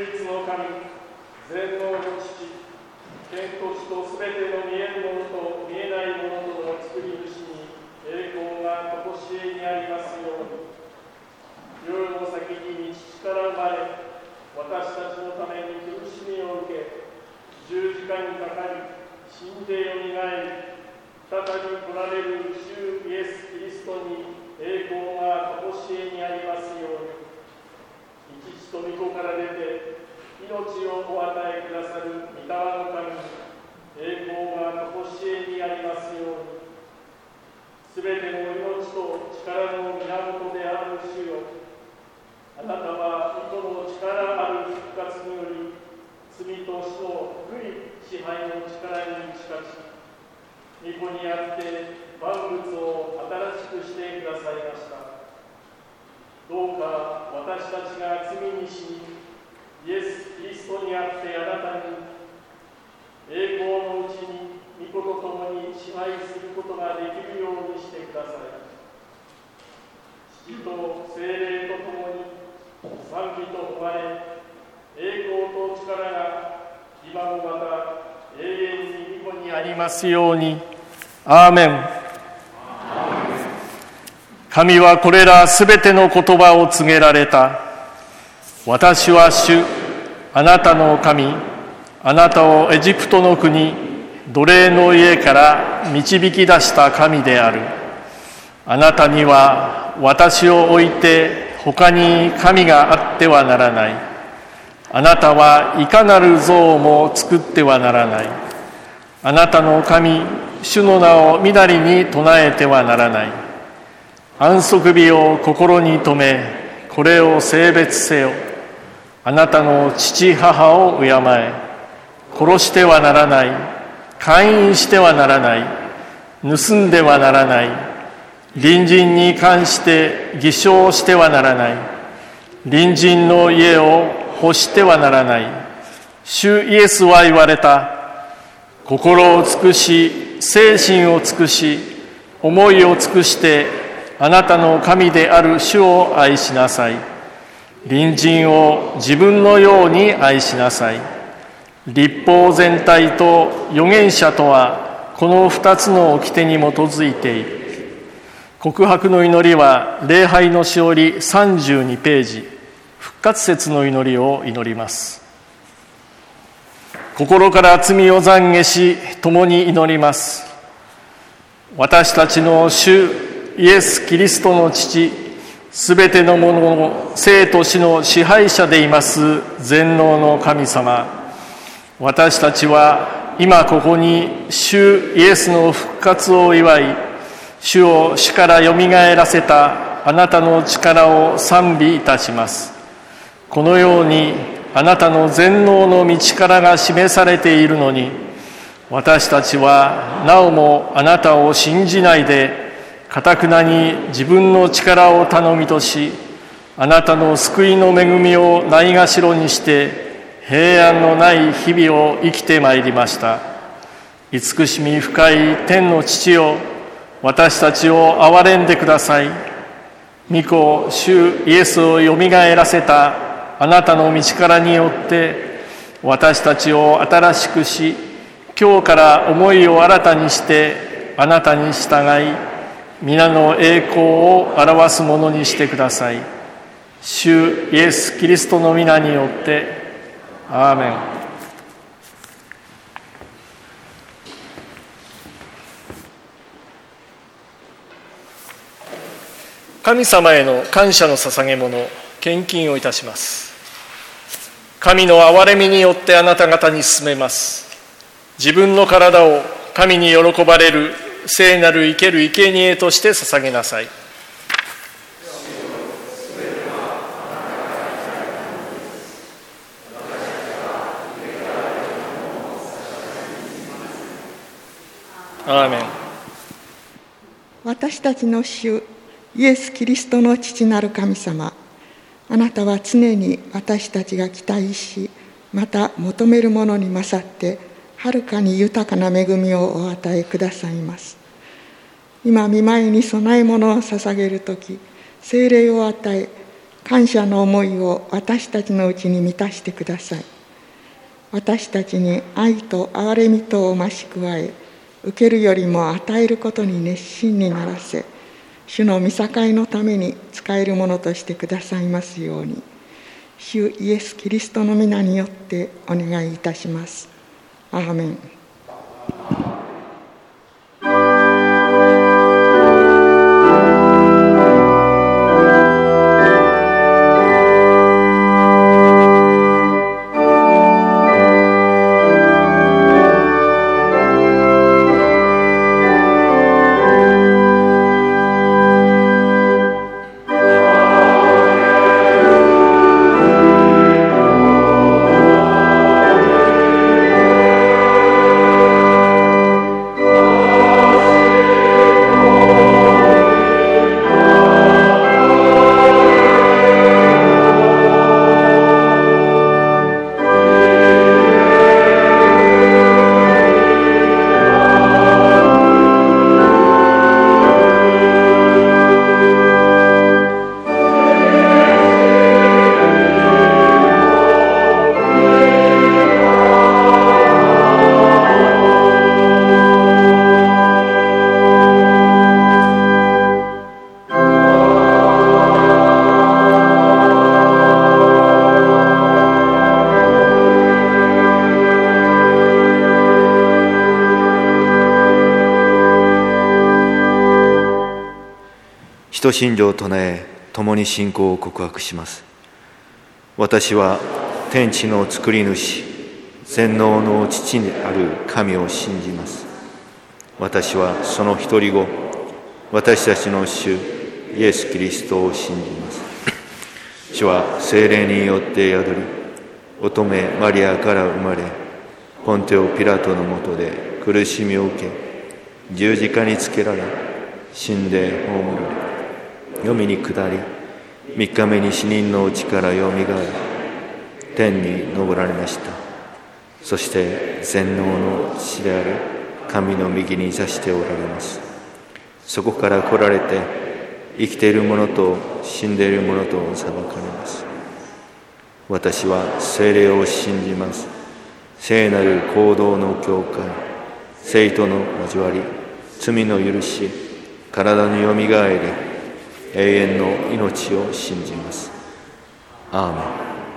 一の神、全能の父、天と地とすべての見えるものと見えないものとの作り主に栄光がとこしえにありますように。夜の先に父から生まれ、私たちのために苦しみを受け、十字架にかかり、死んでよみがえり、再び来られる主イエス・キリストに栄光がとこしえにありますように。父と御子から出て命をお与えくださる御霊の神に栄光がとこしえにありますように。すべての命と力の源である主よ、あなたは御子の力ある復活により罪と死の不利支配の力に打ち勝ち、御子にあって万物を新しくしてくださいました。どうか私たちが罪に死に、イエス・キリストにあってあなたに栄光のうちに御子と共に支配することができるようにしてください。父と聖霊と共に賛美と誉れ、栄光と力が今もまた永遠に御子にありますように。アーメン。神はこれらすべての言葉を告げられた。私は主、あなたの神、あなたをエジプトの国、奴隷の家から導き出した神である。あなたには私を置いて他に神があってはならない。あなたはいかなる像も作ってはならない。あなたの神、主の名をみだりに唱えてはならない。安息日を心に留め、これを聖別せよ。あなたの父母を敬え。殺してはならない。姦淫してはならない。盗んではならない。隣人に関して偽証してはならない。隣人の家を欲してはならない。主イエスは言われた。心を尽くし、精神を尽くし、思いを尽くしてあなたの神である主を愛しなさい。隣人を自分のように愛しなさい。律法全体と預言者とはこの2つの掟に基づいている。告白の祈りは礼拝のしおり32ページ、復活節の祈りを祈ります。心から罪を懺悔し共に祈ります。私たちの主イエス・キリストの父、すべてのものの生と死の支配者でいます全能の神様、私たちは今ここに主イエスの復活を祝い、主を死からよみがえらせたあなたの力を賛美いたします。このようにあなたの全能の御力が示されているのに、私たちはなおもあなたを信じないで頑なに自分の力を頼みとし、あなたの救いの恵みをないがしろにして平安のない日々を生きてまいりました。慈しみ深い天の父よ、私たちを憐れんでください。御子主イエスをよみがえらせたあなたの御力によって私たちを新しくし、今日から思いを新たにしてあなたに従い、皆の栄光を表すものにしてください。主イエス・キリストの皆によってアーメン。神様への感謝の捧げ物、献金をいたします。神の憐れみによってあなた方に進めます。自分の体を神に喜ばれる聖なる生ける生贄として捧げなさい。アーメン。 私たちの主イエス・キリストの父なる神様、あなたは常に私たちが期待し、また求めるものに勝ってはるかに豊かな恵みをお与えくださいます。今御前に供え物を捧げるとき、聖霊を与え、 感謝の思いを私たちのうちに満たしてください。私たちに愛と憐れみとを増し加え、受けるよりも与えることに熱心にならせ、主の御栄のために使えるものとしてくださいますように、主イエス・キリストの皆によってお願いいたします。アーメン。 使徒信条を唱え、共に信仰を告白します。私は天地の作り主、全能の父である神を信じます。私はその一人子、私たちの主イエス・キリストを信じます。主は聖霊によって宿り、乙女マリアから生まれ、ポンテオ・ピラトのもとで苦しみを受け、十字架につけられ、死んで葬られ、黄泉に下り、3日目に死人のうちからよみがえり、天に昇られました。そして全能の父である神の右に座しておられます。そこから来られて、生きている者と死んでいる者と裁かれます。私は聖霊を信じます。聖なる行動の教会、聖との交わり、罪の許し、体のよみがえり、永遠の命を信じます。アーメン。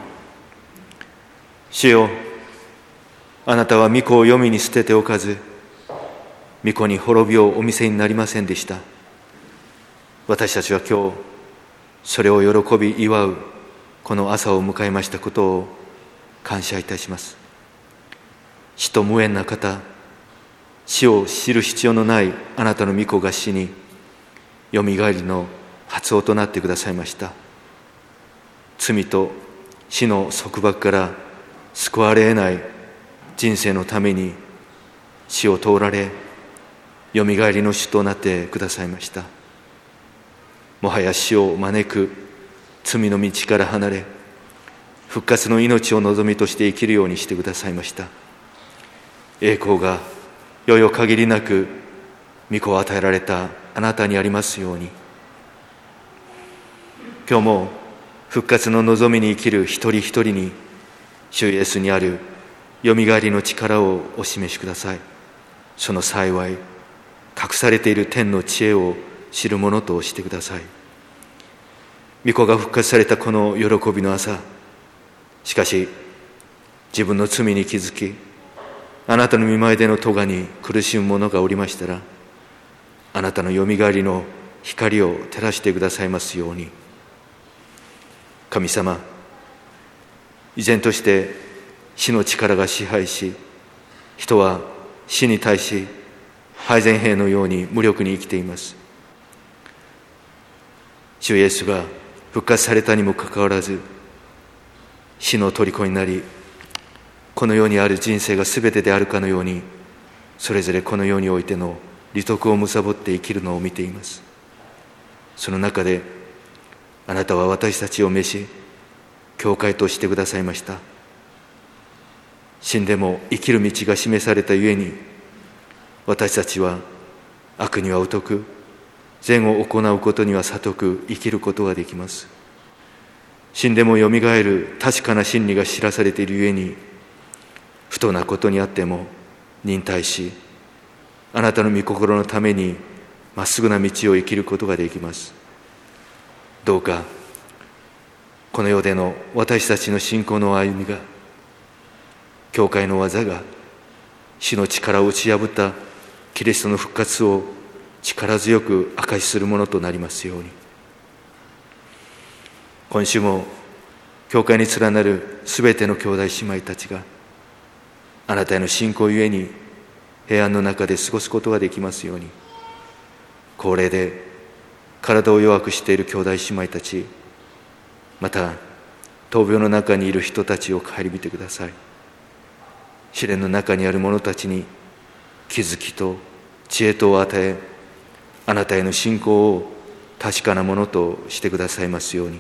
主よ、あなたは御子を黄泉に捨てておかず、御子に滅びをお見せになりませんでした。私たちは今日、それを喜び祝うこの朝を迎えましたことを感謝いたします。死と無縁な方、死を知る必要のないあなたの御子が死に、よみがえりの発音となってくださいました。罪と死の束縛から救われ得ない人生のために死を通られ、よみがえりの主となってくださいました。もはや死を招く罪の道から離れ、復活の命を望みとして生きるようにしてくださいました。栄光がよよ限りなく御子を与えられたあなたにありますように、今日も復活の望みに生きる一人一人に、主イエスにあるよみがえりの力をお示しください。その幸い、隠されている天の知恵を知るものとしてください。御子が復活されたこの喜びの朝、しかし自分の罪に気づき、あなたの御前での咎に苦しむ者がおりましたら、あなたのよみがえりの光を照らしてくださいますように。神様、依然として死の力が支配し、人は死に対し敗然兵のように無力に生きています。主イエスが復活されたにもかかわらず、死の虜になり、この世にある人生が全てであるかのように、それぞれこの世においての利得を貪って生きるのを見ています。その中であなたは私たちを召し、教会としてくださいました。死んでも生きる道が示されたゆえに、私たちは悪には疎く、善を行うことには悟く生きることができます。 死んでもよみがえる確かな真理が知らされているゆえに、不当なことにあっても忍耐し、あなたの御心のためにまっすぐな道を生きることができます。どうかこの世での私たちの信仰の歩みが、教会の技が死の力を打ち破ったキリストの復活を力強く証しするものとなりますように。今週も教会に連なるすべての兄弟姉妹たちが、あなたへの信仰ゆえに平安の中で過ごすことができますように。高齢で体を弱くしている兄弟姉妹たち、また闘病の中にいる人たちを顧みてください。試練の中にある者たちに気づきと知恵とを与え、あなたへの信仰を確かなものとしてくださいますように。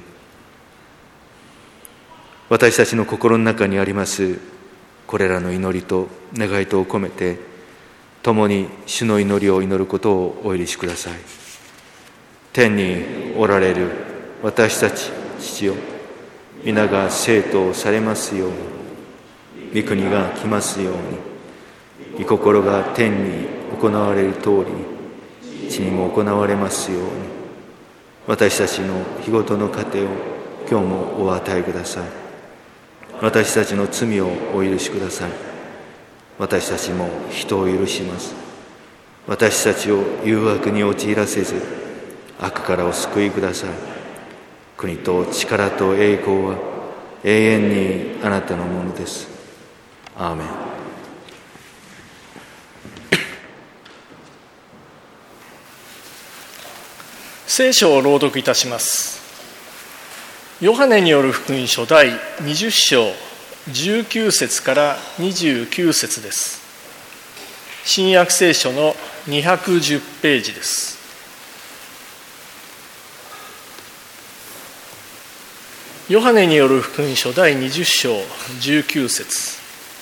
私たちの心の中にありますこれらの祈りと願いとを込めて、共に主の祈りを祈ることをお許しください。天におられる私たち父よ、皆が聖とされますように。御国が来ますように。御心が天に行われる通りに地にも行われますように。私たちの日ごとの糧を今日もお与えください。私たちの罪をお許しください。私たちも人を許します。私たちを誘惑に陥らせず、悪からお救いください。国と力と栄光は永遠にあなたのものです。アーメン。 聖書を朗読いたします。ヨハネによる福音書第20章19節から29節です。新約聖書の210ページです。ヨハネによる福音書第20章19節。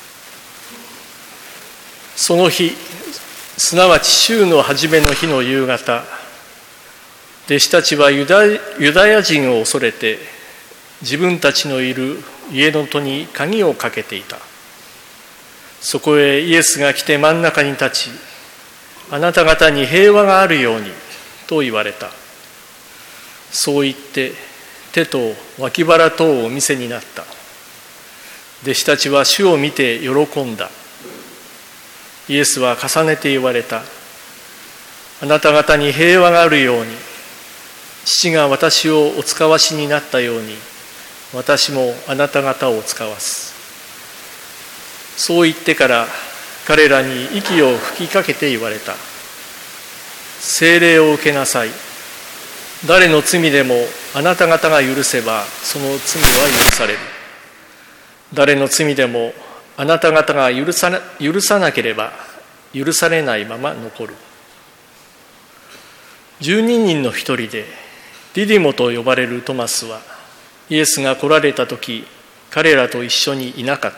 その日、すなわち週の初めの日の夕方、弟子たちはユダヤ人を恐れて、自分たちのいる家の戸に鍵をかけていた。そこへイエスが来て真ん中に立ち、あなた方に平和があるようにと言われた。そう言って手と脇腹とをお見せになった。弟子たちは主を見て喜んだ。イエスは重ねて言われた。あなた方に平和があるように、父が私をお使わしになったように、私もあなた方をお使わす。そう言ってから彼らに息を吹きかけて言われた。聖霊を受けなさい。誰の罪でもあなた方が許せばその罪は許される。誰の罪でもあなた方が許さなければ許されないまま残る。12人の一人でディディモと呼ばれるトマスは、イエスが来られた時、彼らと一緒にいなかった。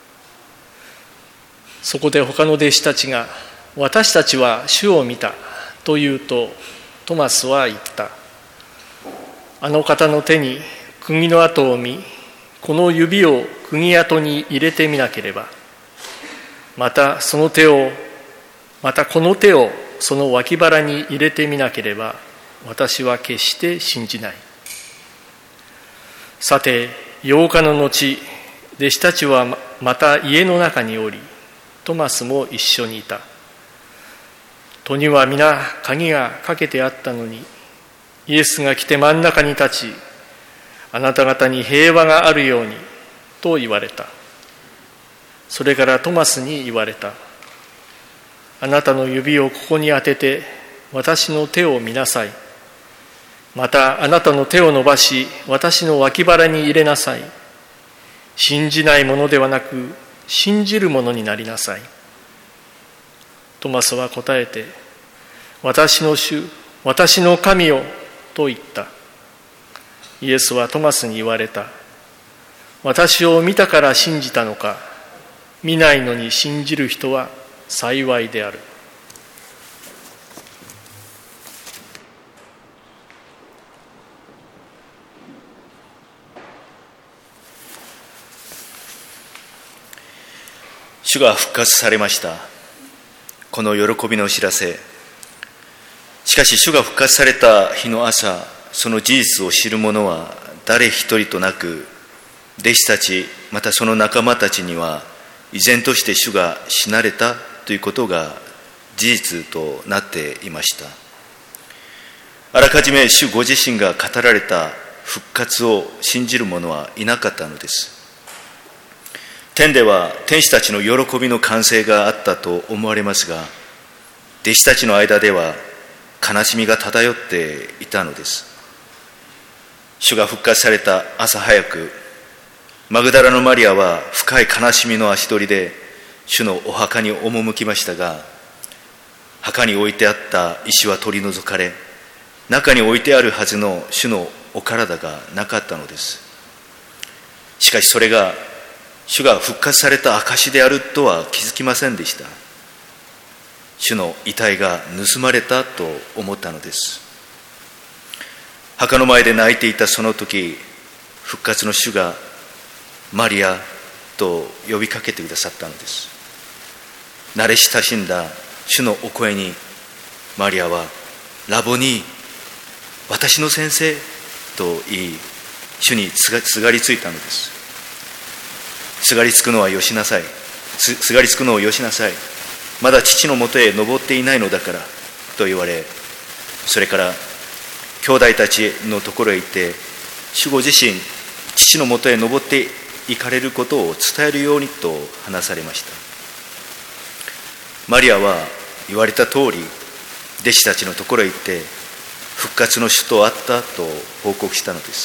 そこで他の弟子たちが、私たちは主を見たと言うと、トマスは言った。あの方の手に釘の跡を見、この指を釘跡に入れてみなければ、またこの手をその脇腹に入れてみなければ、私は決して信じない。さて、8日の後、弟子たちはまた家の中におり、トマスも一緒にいた。戸には皆鍵がかけてあったのに、イエスが来て真ん中に立ち、あなた方に平和があるようにと言われた。それからトマスに言われた。あなたの指をここに当てて私の手を見なさい。またあなたの手を伸ばし私の脇腹に入れなさい。信じないものではなく信じるものになりなさい。トマスは答えて、私の主、私の神よと言った。イエスはトマスに言われた。私を見たから信じたのか。見ないのに信じる人は幸いである。 主が復活されました。この喜びの知らせ。しかし主が復活された日の朝、その事実を知る者は誰一人となく、弟子たちまたその仲間たちには依然として主が死なれたということが事実となっていました。あらかじめ主ご自身が語られた復活を信じる者はいなかったのです。天では天使たちの喜びの歓声があったと思われますが、弟子たちの間では悲しみが漂っていたのです。主が復活された朝早く、マグダラのマリアは深い悲しみの足取りで主のお墓に赴きましたが、墓に置いてあった石は取り除かれ、中に置いてあるはずの主のお体がなかったのです。しかしそれが主が復活された証であるとは気づきませんでした。主の遺体が盗まれたと思ったのです。墓の前で泣いていたその時、復活の主がマリアと呼びかけてくださったのです。慣れ親しんだ主のお声にマリアはラボニー、私の先生と言い、主にすがりついたのです。すがりつくのはよしなさい。すがりつくのをよしなさい。まだ父のもとへ登っていないのだからと言われ、それから兄弟たちのところへ行って、主ご自身、父のもとへ登って行かれることを伝えるようにと話されました。マリアは言われた通り、弟子たちのところへ行って、復活の主と会ったと報告したのです。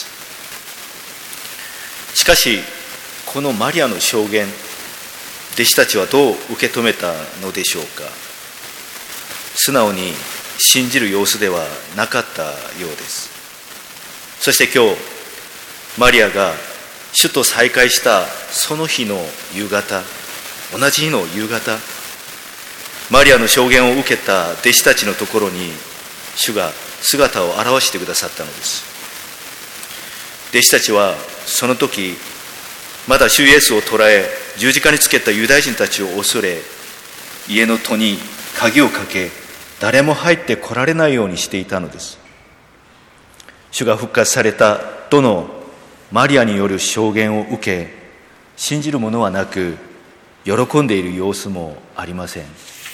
しかし、このマリアの証言、弟子たちはどう受け止めたのでしょうか。素直に信じる様子ではなかったようです。そして今日、マリアが主と再会したその日の夕方、同じ日の夕方、マリアの証言を受けた弟子たちのところに主が姿を現してくださったのです。弟子たちはその時、まだ主イエスを捕らえ十字架につけたユダヤ人たちを恐れ、家の戸に鍵をかけ、誰も入ってこられないようにしていたのです。主が復活されたとのマリアによる証言を受け、信じる者はなく、喜んでいる様子もありません。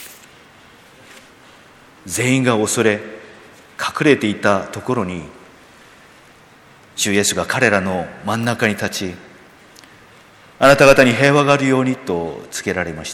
全員が恐れ、隠れていたところに、主イエスが彼らの真ん中に立ち、あなた方に平和があるようにと告げられました。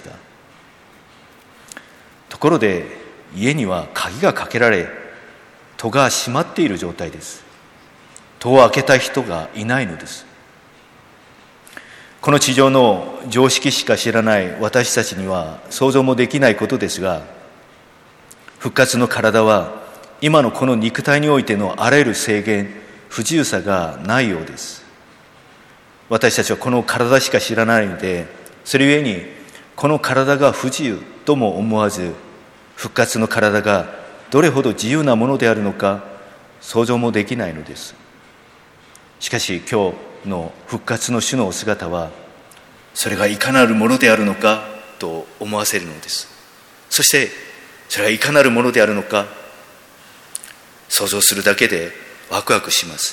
ところで、家には鍵がかけられ、戸が閉まっている状態です。戸を開けた人がいないのです。この地上の常識しか知らない私たちには想像もできないことですが、復活の体は今のこの肉体においてのあらゆる制限、不自由さがないようです。私たちはこの体しか知らないので、それゆえにこの体が不自由とも思わず、復活の体がどれほど自由なものであるのか想像もできないのです。しかし今日の復活の主のお姿は、それがいかなるものであるのかと思わせるのです。そしてそれがいかなるものであるのか想像するだけでワクワクします。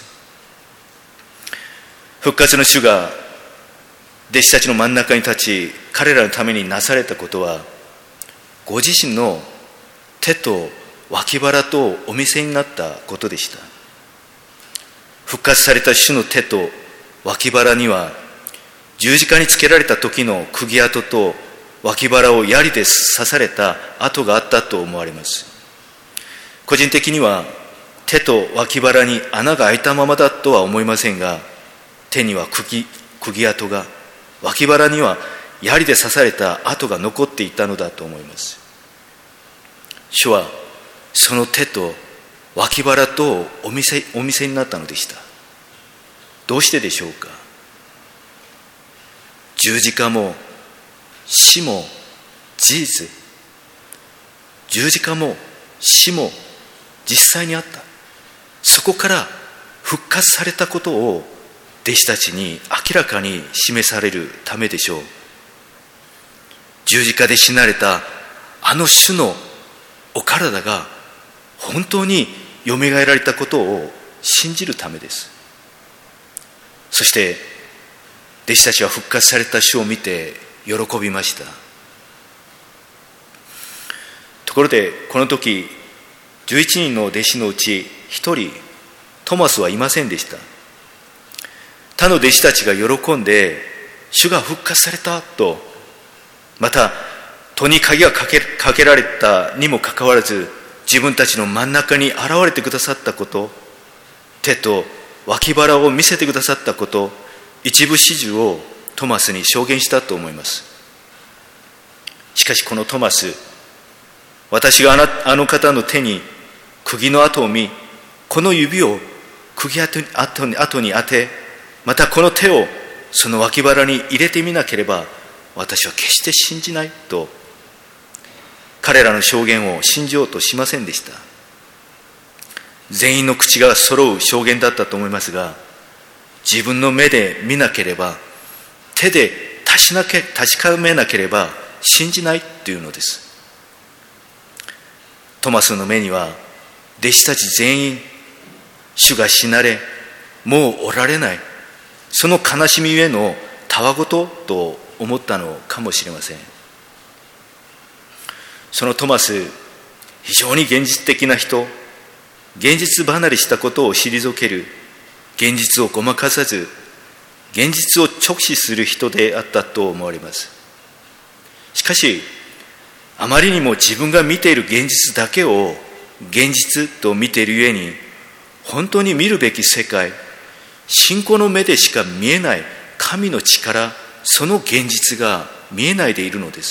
復活の主が弟子たちの真ん中に立ち、彼らのためになされたことは、ご自身の手と脇腹とお見せになったことでした。復活された主の手と脇腹には、十字架につけられた時の釘跡と脇腹を槍で刺された跡があったと思われます。個人的には手と脇腹に穴が開いたままだとは思いませんが、手には釘跡が、脇腹には槍で刺された跡が残っていたのだと思います。主はその手と脇腹とお見せになったのでした。どうしてでしょうか。十字架も死も事実、十字架も死も実際にあった。そこから復活されたことを弟子たちに明らかに示されるためでしょう。 十字架で死なれたあの主のお体が本当によみがえられたことを信じるためです。そして弟子たちは復活された主を見て喜びました。ところでこの時11人の弟子のうち1人トマスはいませんでした。他の弟子たちが喜んで主が復活されたと、また戸に鍵がかけられたにもかかわらず自分たちの真ん中に現れてくださったこと、手と脇腹を見せてくださったこと、一部始終をトマスに証言したと思います。しかしこのトマス、私があの方の手に釘の跡を見、この指を釘跡に当て、またこの手をその脇腹に入れてみなければ私は決して信じないと、彼らの証言を信じようとしませんでした。全員の口が揃う証言だったと思いますが、自分の目で見なければ、手で確かめなければ信じないというのです。トマスの目には弟子たち全員主が死なれもうおられない、その悲しみゆえのたわごとと思ったのかもしれません。そのトマス、非常に現実的な人、現実離れしたことを退ける、現実をごまかさず現実を直視する人であったと思われます。しかしあまりにも自分が見ている現実だけを現実と見ているゆえに、本当に見るべき世界、信仰の目でしか見えない神の力、その現実が見えないでいるのです。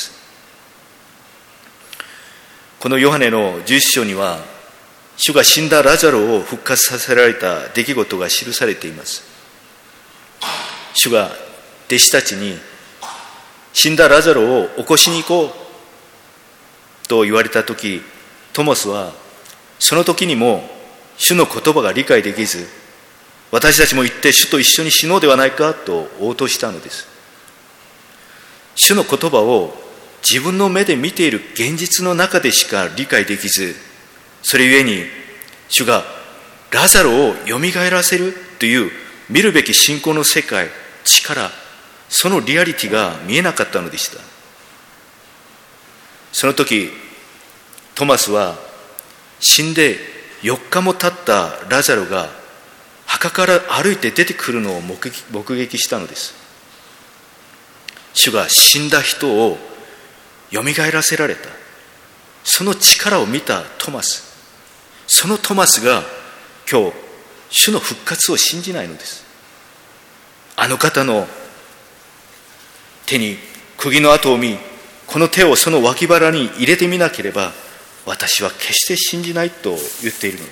このヨハネの11章には、主が死んだラザロを復活させられた出来事が記されています。主が弟子たちに、死んだラザロを起こしに行こうと言われたとき、トマスはその時にも主の言葉が理解できず、私たちも行って主と一緒に死のうではないかと応答したのです。主の言葉を自分の目で見ている現実の中でしか理解できず、それゆえに主がラザロをよみがえらせるという見るべき信仰の世界、力、そのリアリティが見えなかったのでした。その時トマスは死んで4日も経ったラザロが墓から歩いて出てくるのを目撃したのです。主が死んだ人をよみがえらせられた、その力を見たトマス、そのトマスが今日主の復活を信じないのです。あの方の手に釘の跡を見、この手をその脇腹に入れてみなければ私は決して信じないと言っているのです。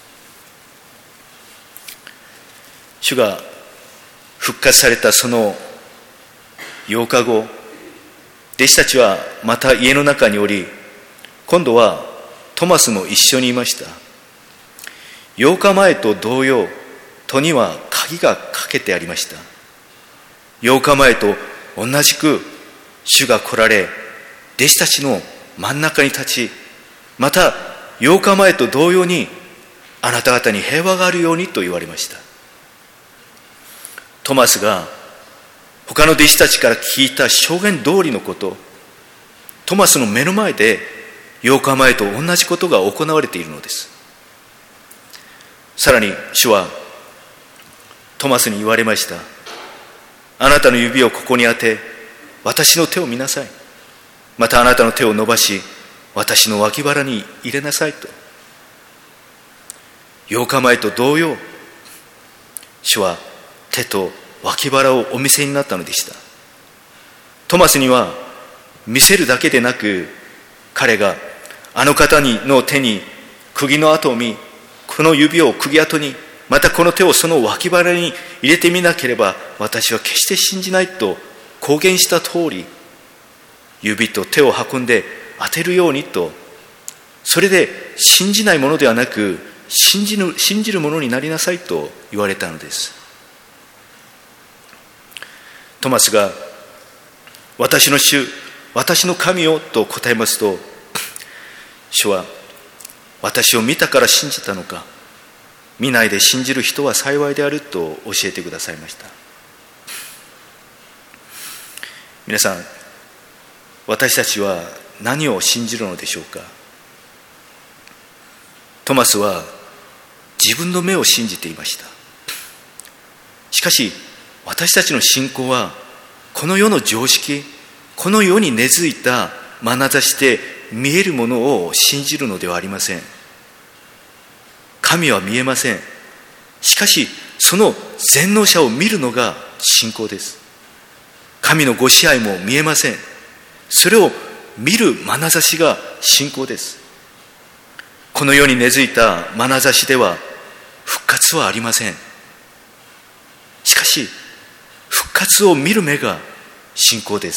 主が復活されたその8日後、弟子たちはまた家の中におり、今度はトマスも一緒にいました。8日前と同様、戸には鍵がかけてありました。8日前と同じく主が来られ、弟子たちの真ん中に立ち、また8日前と同様にあなた方に平和があるようにと言われました。トマスが他の弟子たちから聞いた証言通りのこと、トマスの目の前で8日前と同じことが行われているのです。さらに主はトマスに言われました。あなたの指をここに当て、私の手を見なさい。またあなたの手を伸ばし、私の脇腹に入れなさいと。8日前と同様、主は手と脇腹をお見せになったのでした。トマスには見せるだけでなく、彼があの方の手に釘の跡を見、この指を釘跡に、またこの手をその脇腹に入れてみなければ私は決して信じないと公言した通り、指と手を運んで当てるようにと、それで信じないものではなく信じるものになりなさいと言われたのです。トマスが私の主、 私の神よと答えますと、主は私を見たから信じたのか、見ないで信じる人は幸いであると教えてくださいました。皆さん、私たちは何を信じるのでしょうか。トマスは自分の目を信じていました。しかし私たちの信仰はこの世の常識、この世に根付いた眼差しで見えるものを信じるのではありません。神は見えません。しかしその全能者を見るのが信仰です。神のご支配も見えません。それを見る眼差しが信仰です。この世に根付いた眼差しでは復活はありません。しかし復活を見る目が信仰です。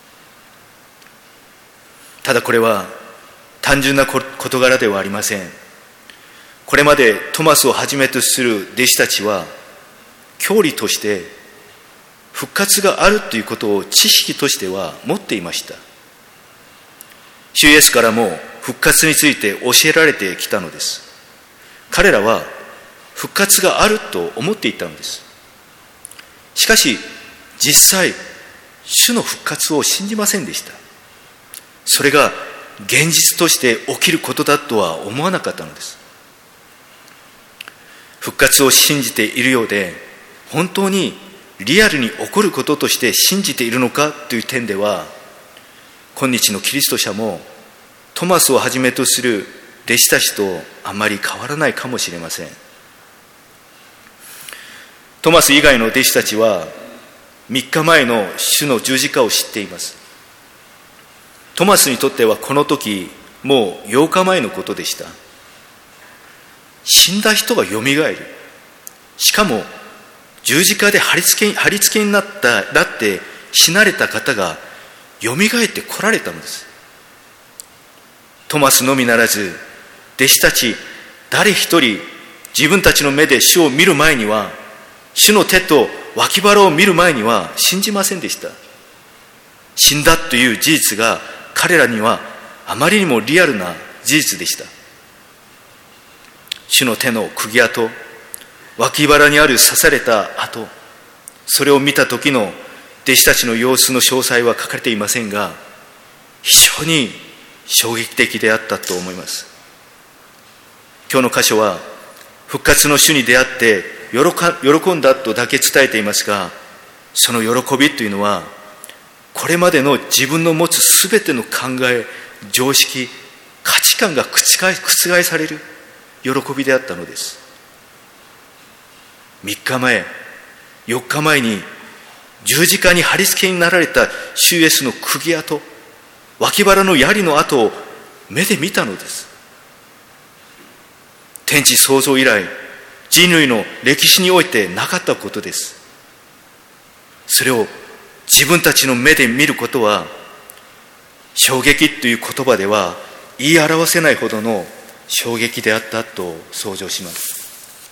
ただこれは単純な事柄ではありません。これまでトマスをはじめとする弟子たちは教理として復活があるということを知識としては持っていました。主イエスからも復活について教えられてきたのです。彼らは復活があると思っていたのです。しかし実際主の復活を信じませんでした。それが現実として起きることだとは思わなかったのです。復活を信じているようで、本当にリアルに起こることとして信じているのかという点では、今日のキリスト者もトマスをはじめとする弟子たちとあまり変わらないかもしれません。トマス以外の弟子たちは3日前の主の十字架を知っています。トマスにとってはこの時もう8日前のことでした。死んだ人がよみがえる、しかも十字架で貼り付けになって死なれた方がよみがえって来られたのです。トマスのみならず弟子たち誰一人自分たちの目で主を見る前には、主の手と脇腹を見る前には信じませんでした。死んだという事実が彼らにはあまりにもリアルな事実でした。主の手の釘跡、脇腹にある刺された跡、それを見た時の弟子たちの様子の詳細は書かれていませんが、非常に衝撃的であったと思います。今日の箇所は復活の主に出会って喜んだとだけ伝えていますが、その喜びというのはこれまでの自分の持つすべての考え、常識、価値観が覆される喜びであったのです。3日前、4日前に十字架に貼り付けになられた主イエスの釘跡、脇腹の槍の跡を目で見たのです。天地創造以来、人類の歴史においてなかったことです。それを自分たちの目で見ることは、衝撃という言葉では言い表せないほどの衝撃であったと想像します。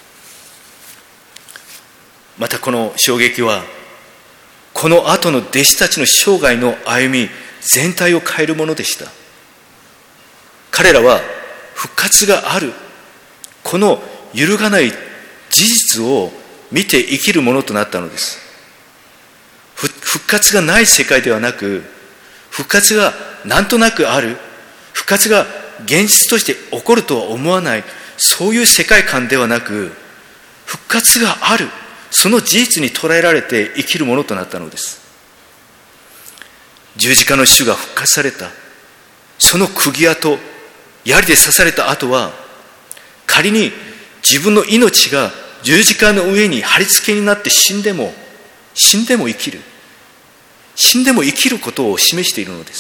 またこの衝撃は、この後の弟子たちの生涯の歩み全体を変えるものでした。彼らは復活がある、この揺るがない事実を見て生きるものとなったのです。復活がない世界ではなく、復活がなんとなくある、復活が現実として起こるとは思わない、そういう世界観ではなく、復活がある、その事実に捉えられて生きるものとなったのです。十字架の主が復活された、その釘跡、槍で刺された跡は、仮に自分の命が十字架の上に貼り付けになって死んでも生きる、死んでも生きることを示しているのです。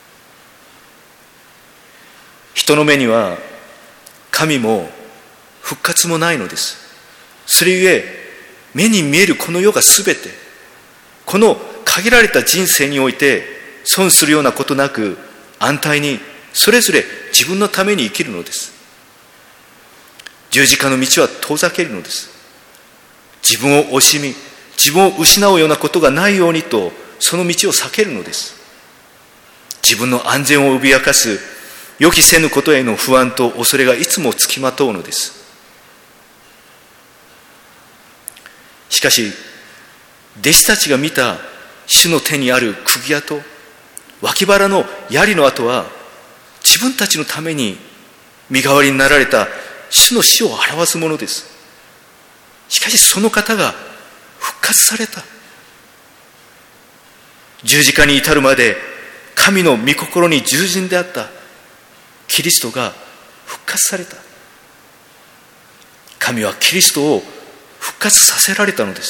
人の目には神も復活もないのです。それゆえ目に見えるこの世がすべて、この限られた人生において損するようなことなく、安泰にそれぞれ自分のために生きるのです。十字架の道は遠ざけるのです。自分を惜しみ、自分を失うようなことがないようにと、その道を避けるのです。 自分の安全を脅かす予期せぬことへの不安と恐れがいつもつきまとうのです。しかし、弟子たちが見た主の手にある釘跡、脇腹の槍の跡は、自分たちのために身代わりになられた主の死を表すものです。しかしその方が復活された。十字架に至るまで神の御心に従順であったキリストが復活された。神はキリストを復活させられたのです。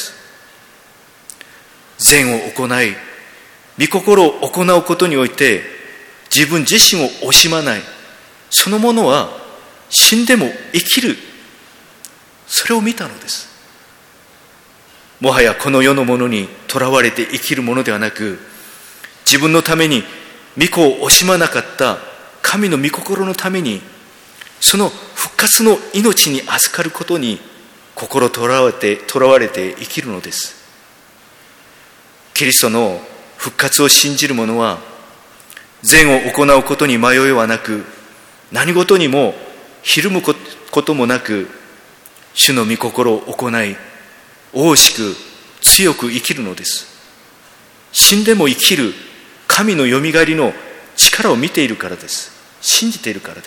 善を行い、御心を行うことにおいて自分自身を惜しまない、そのものは死んでも生きる、それを見たのです。もはやこの世のものにとらわれて生きるものではなく、自分のために御子を惜しまなかった神の御心のために、その復活の命に預かることに心とらわれて生きるのです。キリストの復活を信じる者は、善を行うことに迷いはなく、何事にもひるむこともなく、主の御心を行い、大しく強く生きるのです。死んでも生きる神のよみがえりの力を見ているからです。信じているからです。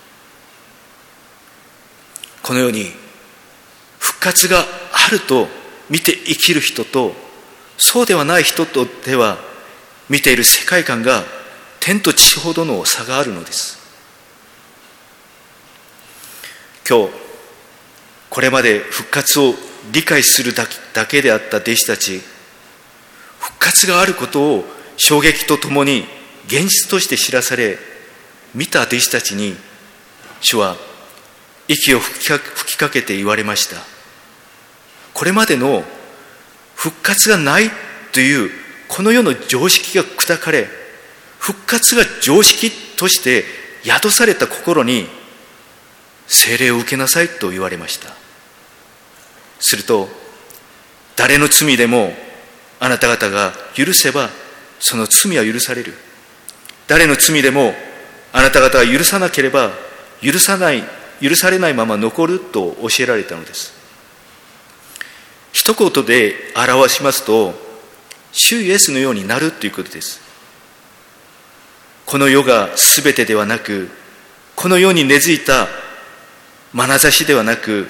このように復活があると見て生きる人と、そうではない人とでは見ている世界観が天と地ほどの差があるのです。今日これまで復活を理解するだけであった弟子たち、復活があることを衝撃とともに現実として知らされ、見た弟子たちに主は息を吹きかけて言われました。これまでの復活がないというこの世の常識が砕かれ、復活が常識として宿された心に聖霊を受けなさいと言われました。すると、誰の罪でもあなた方が許せばその罪は許される。誰の罪でもあなた方が許さなければ許されないまま残ると教えられたのです。一言で表しますと、主イエスのようになるということです。この世が全てではなく、この世に根付いた眼差しではなく、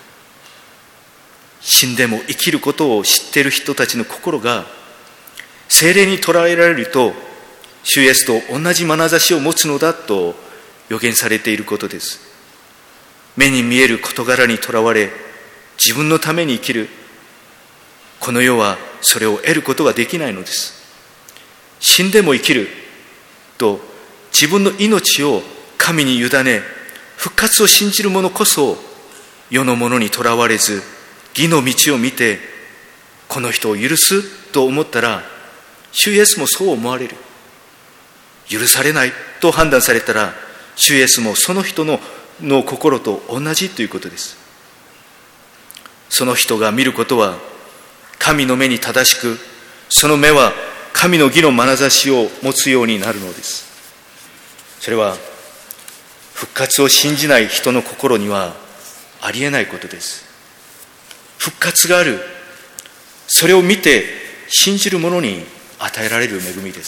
死んでも生きることを知っている人たちの心が聖霊に捉えられると、主イエスと同じ眼差しを持つのだと予言されていることです。目に見える事柄にとらわれ、自分のために生きる。この世はそれを得ることができないのです。死んでも生きると自分の命を神に委ね、復活を信じる者こそ世のものにとらわれず、義の道を見てこの人を許すと思ったら、主イエスもそう思われる。許されないと判断されたら、主イエスもその人の心と同じということです。その人が見ることは神の目に正しく、その目は神の義の眼差しを持つようになるのです。それは復活を信じない人の心にはありえないことです。復活がある、それを見て信じる者に与えられる恵みです。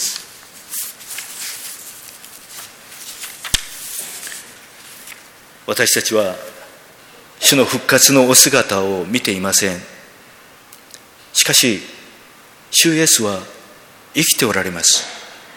私たちは主の復活のお姿を見ていません。しかし主イエスは生きておられます。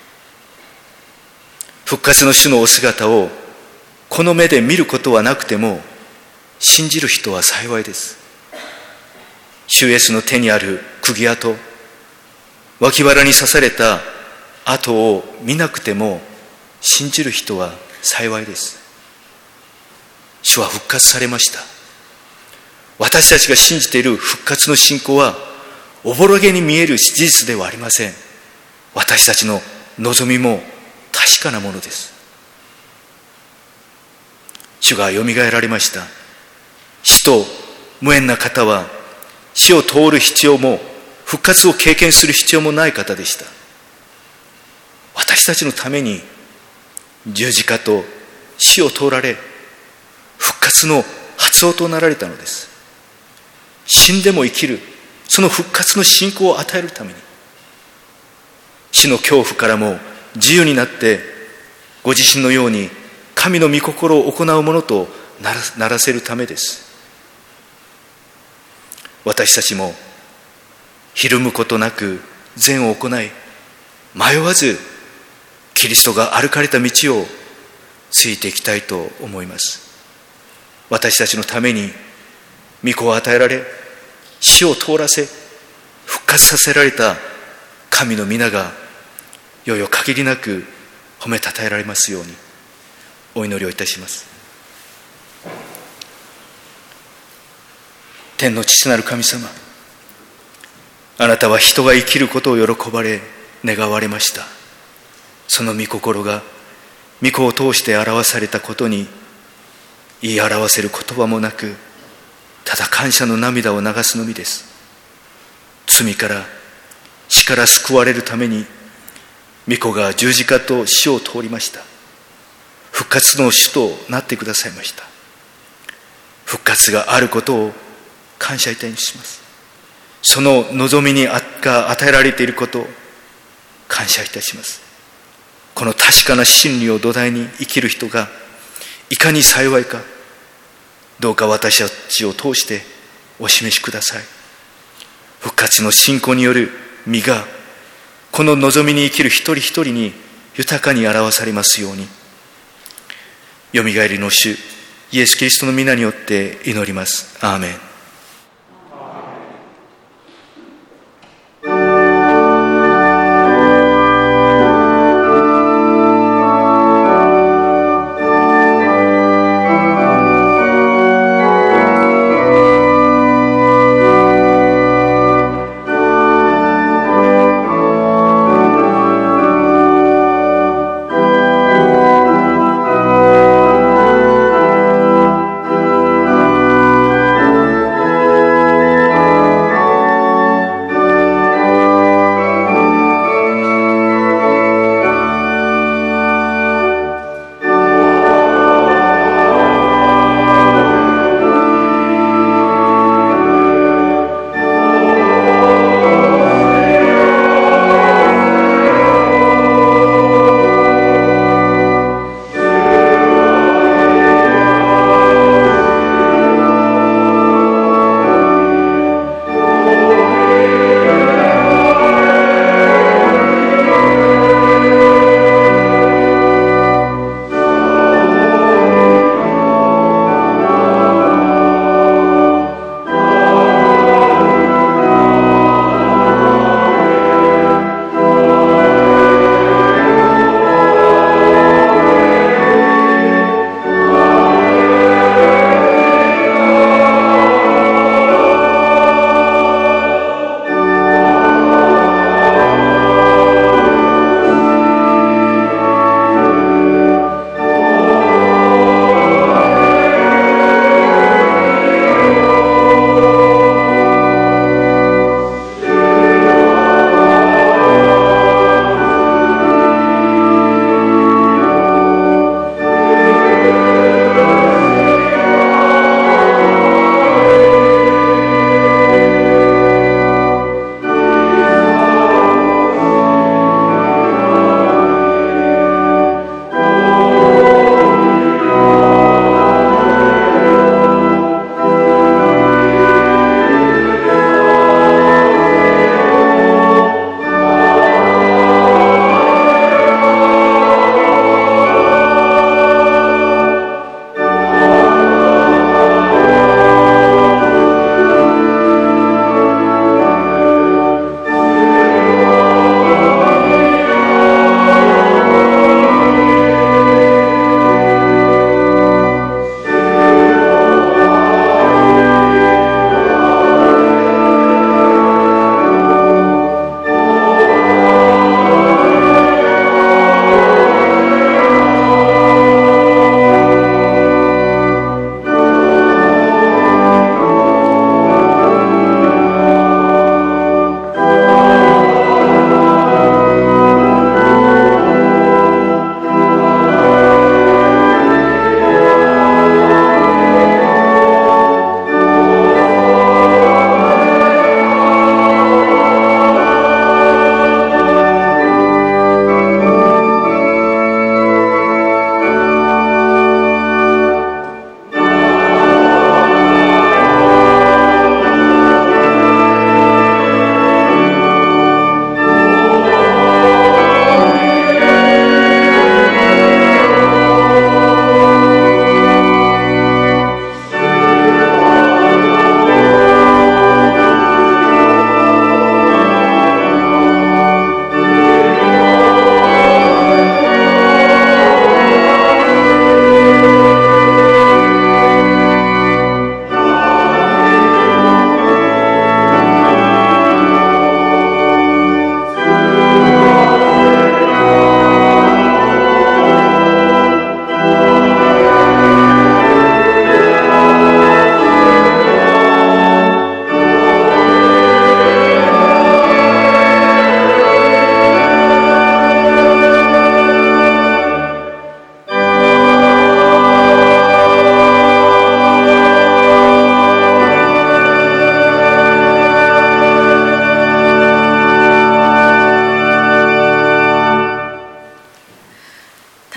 復活の主のお姿をこの目で見ることはなくても、信じる人は幸いです。主イエスの手にある釘跡、脇腹に刺された跡を見なくても信じる人は幸いです。主は復活されました。私たちが信じている復活の信仰はおぼろげに見える事実ではありません。私たちの望みも確かなものです。主がよみがえられました。死と無縁な方は死を通る必要も復活を経験する必要もない方でした。私私たちのために十字架と死を通られ、復活の発音となられたのです。死んでも生きる、その復活の信仰を与えるために、死の恐怖からも自由になって、ご自身のように神の御心を行うものとならせるためです。私たちもひるむことなく善を行い、迷わずキリストが歩かれた道をついていきたいと思います。私たちのために御子を与えられ、死を通らせ復活させられた神の皆がよよ限りなく褒めたたえられますようにお祈りをいたします。天の父なる神様、あなたは人が生きることを喜ばれ願われました。その御心が御子を通して表されたことに言い表せる言葉もなく、ただ感謝の涙を流すのみです。罪から死から救われるために御子が十字架と死を通りました。復活の主となってくださいました。復活があることを感謝いたします。その望みが与えられていることを感謝いたします。この確かな真理を土台に生きる人がいかに幸いか、どうか私たちを通してお示しください。復活の信仰による実がこの望みに生きる一人一人に豊かに表されますように、よみがえりの主イエス・キリストの皆によって祈ります。アーメン。 「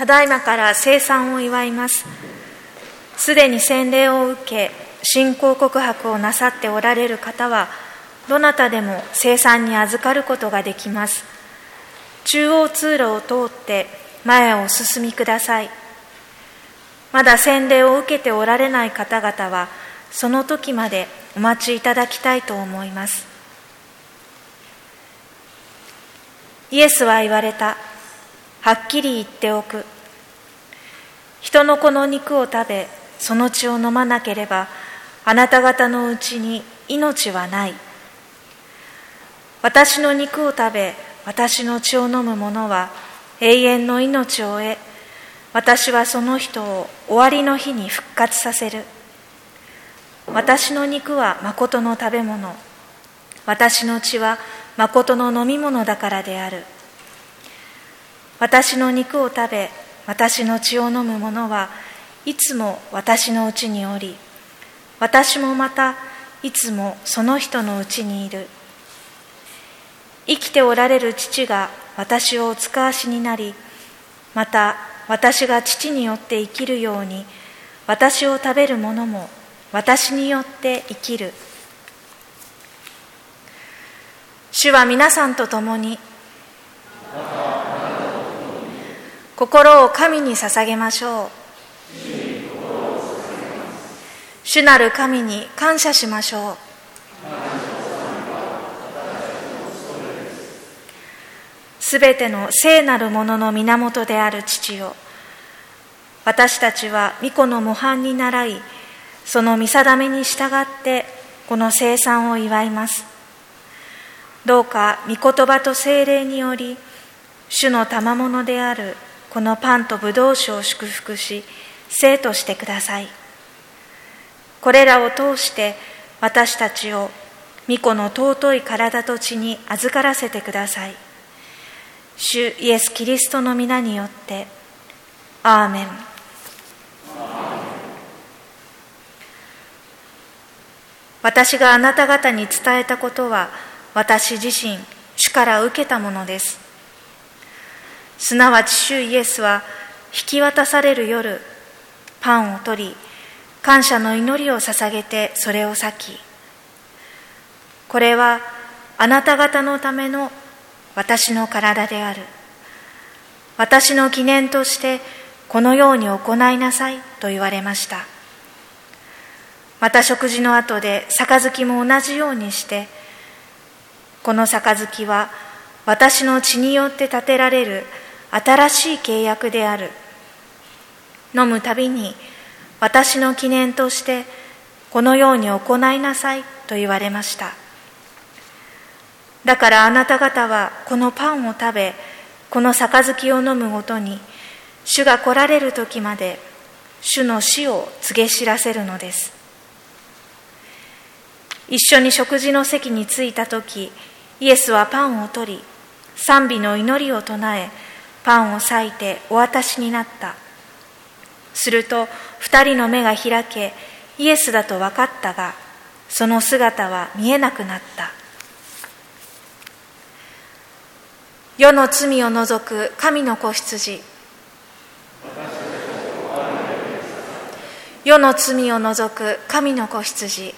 ただいまから聖餐を祝います。すでに洗礼を受け、信仰告白をなさっておられる方は、どなたでも聖餐に預かることができます。中央通路を通って前をお進みください。まだ洗礼を受けておられない方々は、その時までお待ちいただきたいと思います。イエスは言われた。はっきり言っておく。人の子の肉を食べ、その血を飲まなければ、あなた方のうちに命はない。私の肉を食べ、私の血を飲む者は永遠の命を得、私はその人を終わりの日に復活させる。私の肉は誠の食べ物、私の血は誠の飲み物だからである。私の肉を食べ、私の血を飲む者はいつも私のうちにおり、私もまたいつもその人のうちにいる。生きておられる父が私をお使わしになり、また私が父によって生きるように、私を食べる者も私によって生きる。主は皆さんと共に、心を神に捧げましょう。主なる神に感謝しましょう。すべての聖なるものの源である父よ、私たちは御子の模範に倣い、その御定めに従ってこの聖餐を祝います。どうか御言葉と聖霊により、主の賜物であるこのパンと葡萄酒を祝福し、聖としてください。これらを通して私たちを御子の尊い体と血に預からせてください。主イエス・キリストの皆によって、アーメン。私があなた方に伝えたことは、私自身、主から受けたものです。すなわち主イエスは、引き渡される夜、パンを取り、感謝の祈りを捧げてそれを裂き、これはあなた方のための私の体である。私の記念としてこのように行いなさいと言われました。また食事の後で杯も同じようにして、この杯は私の血によって立てられる新しい契約である。飲むたびに私の記念としてこのように行いなさいと言われました。だからあなた方はこのパンを食べ、この杯を飲むごとに、主が来られる時まで主の死を告げ知らせるのです。一緒に食事の席に着いた時、イエスはパンを取り、賛美の祈りを唱え、パンを裂いてお渡しになった。すると二人の目が開け、イエスだと分かったが、その姿は見えなくなった。世の罪を除く神の子羊。世の罪を除く神の子羊。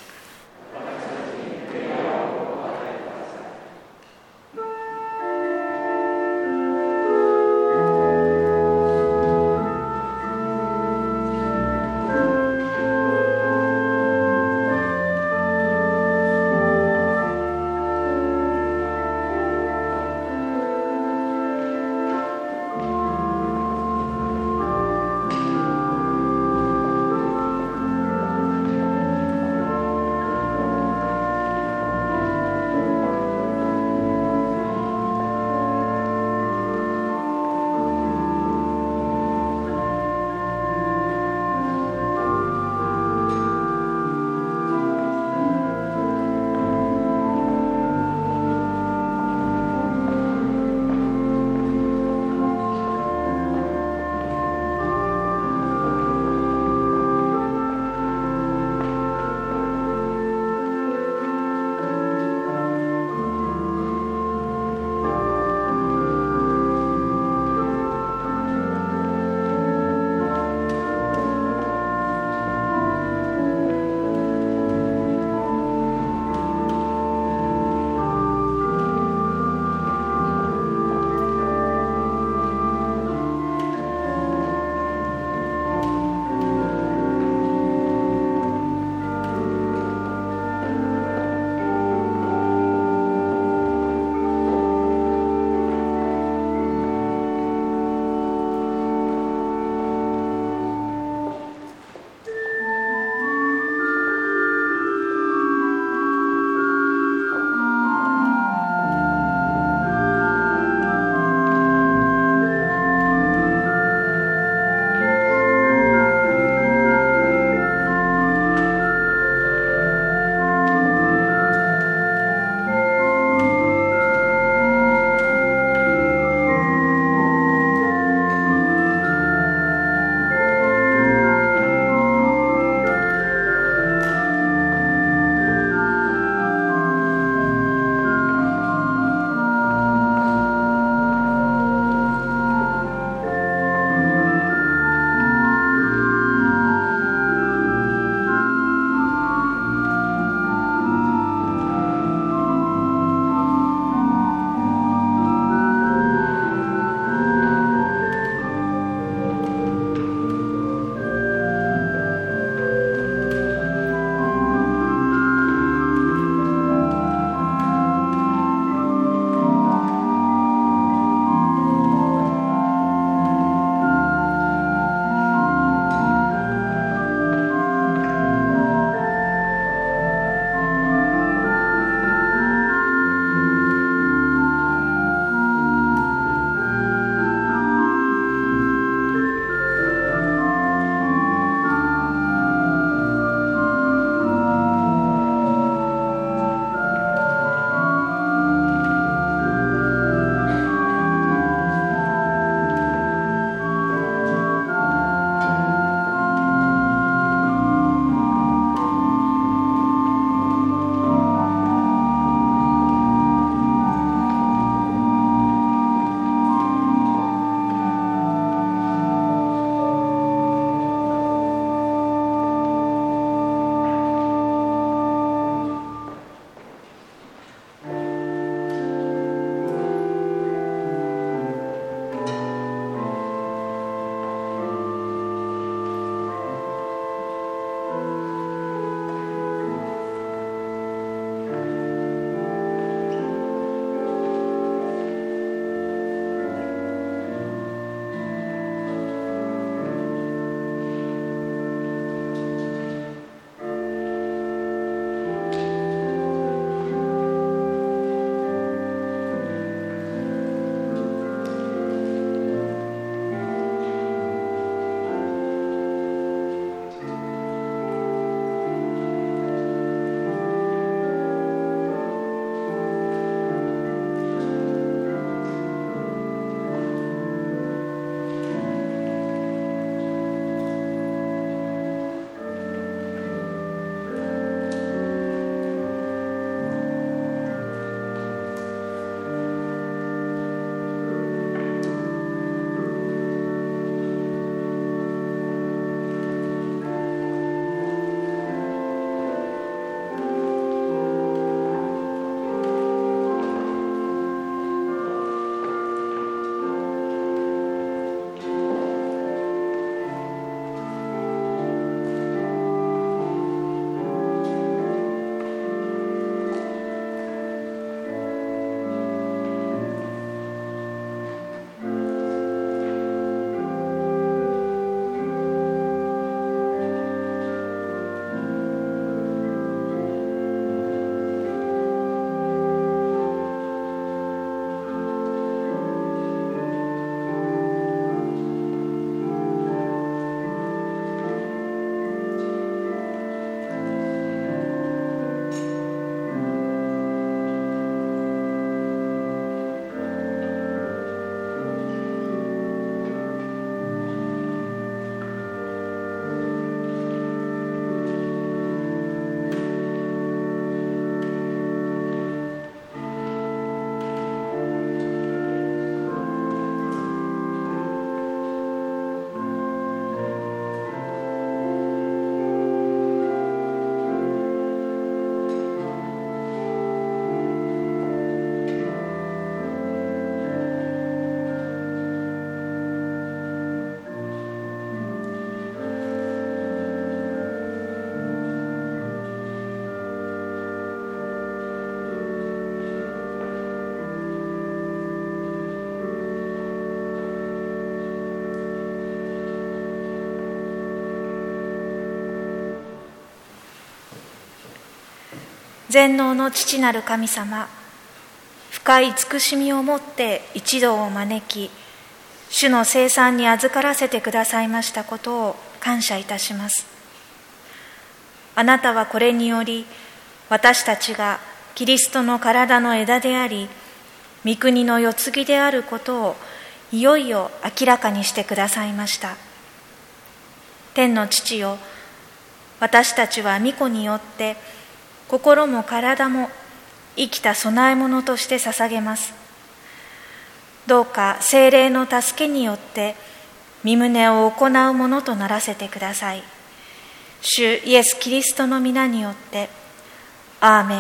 全能の父なる神様、深い慈しみをもって一同を招き、主の聖餐に預からせてくださいましたことを感謝いたします。あなたはこれにより、私たちがキリストの体の枝であり、御国の世継ぎであることをいよいよ明らかにしてくださいました。天の父よ、私たちは御子によって心も体も生きた供え物として捧げます。どうか聖霊の助けによって御旨を行うものとならせてください。主イエス・キリストの皆によってアーメン。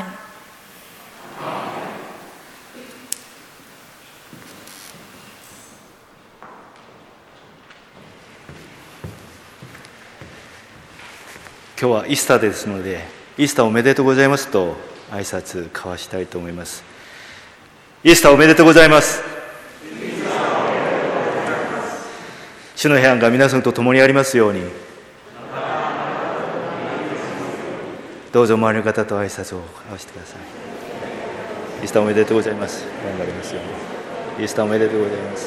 今日はイースターですので、イースターおめでとうございますと挨拶交わしたいと思います。イースターおめでとうございます。主の平安が皆さんと共にありますように。どうぞ周りの方と挨拶を交わしてください。イースターおめでとうございます。平安がありますように。イースターおめでとうございます。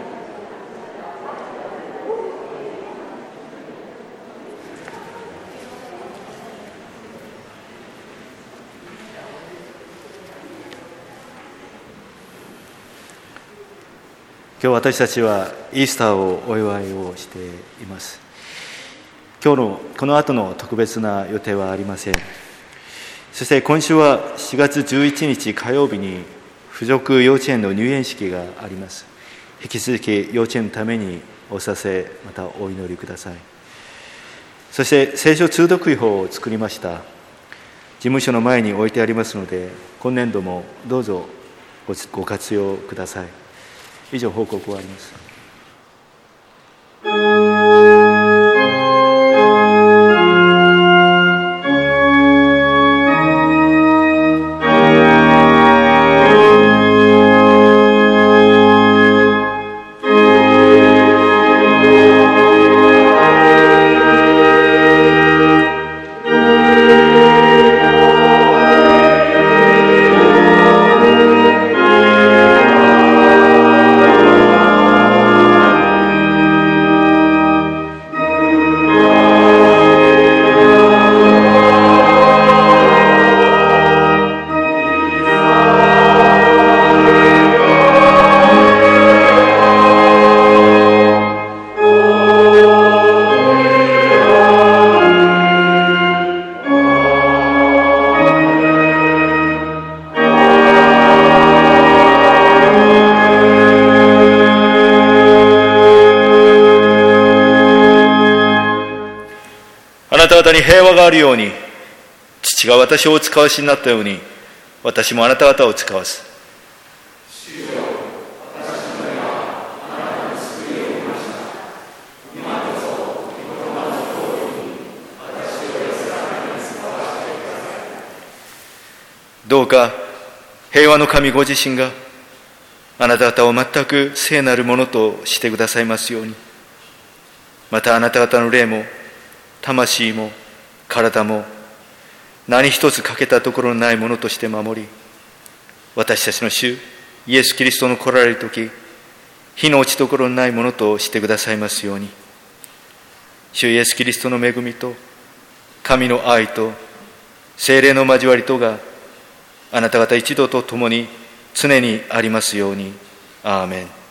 今日私たちはイースターをお祝いをしています。今日のこの後の特別な予定はありません。そして今週は4月11日火曜日に附属幼稚園の入園式があります。引き続き幼稚園のためにおさせまたお祈りください。そして聖書通読表を作りました。事務所の前に置いてありますので、今年度もどうぞご活用ください。以上報告終わります。 あなた方に平和があるように、父が私をお使わしになったように、私もあなた方を使わす。どうか平和の神ご自身があなた方を全く聖なるものとしてくださいますように。またあなた方の霊も魂も体も何一つ欠けたところのないものとして守り、私たちの主イエス・キリストの来られるとき、火の落ちどころのないものとしてくださいますように。主イエス・キリストの恵みと神の愛と聖霊の交わりとがあなた方一同と共に常にありますように。アーメン。